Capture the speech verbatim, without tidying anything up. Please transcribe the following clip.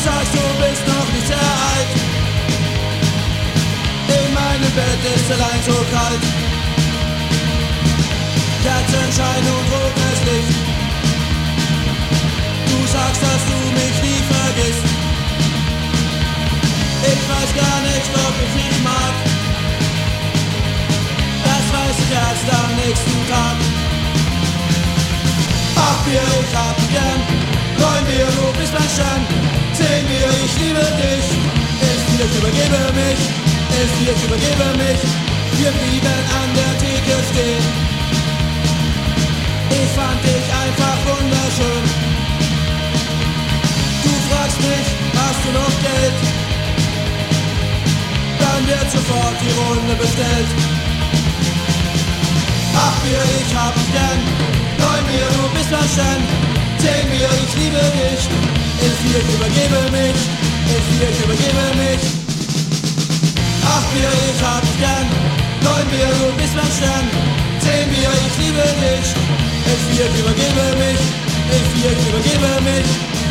sagst, du bist noch nicht sehr alt. In meinem Bett ist allein so kalt. Kerzenschein und rotes Licht. Du sagst, dass du mich nie vergisst. Ich weiß gar nicht, ob ich dich mag. Das weiß ich erst am nächsten Tag. Ach Bier, ich hab dich gern. Neun Bier, du bist mein Stern. Zehn Bier, ich liebe dich. Elf Bier, ich übergebe mich. Elf Bier, ich übergebe mich. Wir blieben an der Theke stehen. Ich fand dich einfach wunderschön. Du fragst mich, hast du noch Geld? Dann wird sofort die Runde bestellt. Acht Bier, ich hab dich gern. Neun Bier, du bist mein Stern. Zehn Bier, ich liebe dich. Elf Bier, ich übergebe mich. Elf Bier, ich übergebe mich. Acht Bier, ich hab dich gern. Neun Bier, du bist mein Stern. Zehn Bier, ich liebe dich. Elf Bier, ich übergebe mich. Elf Bier, ich übergebe mich.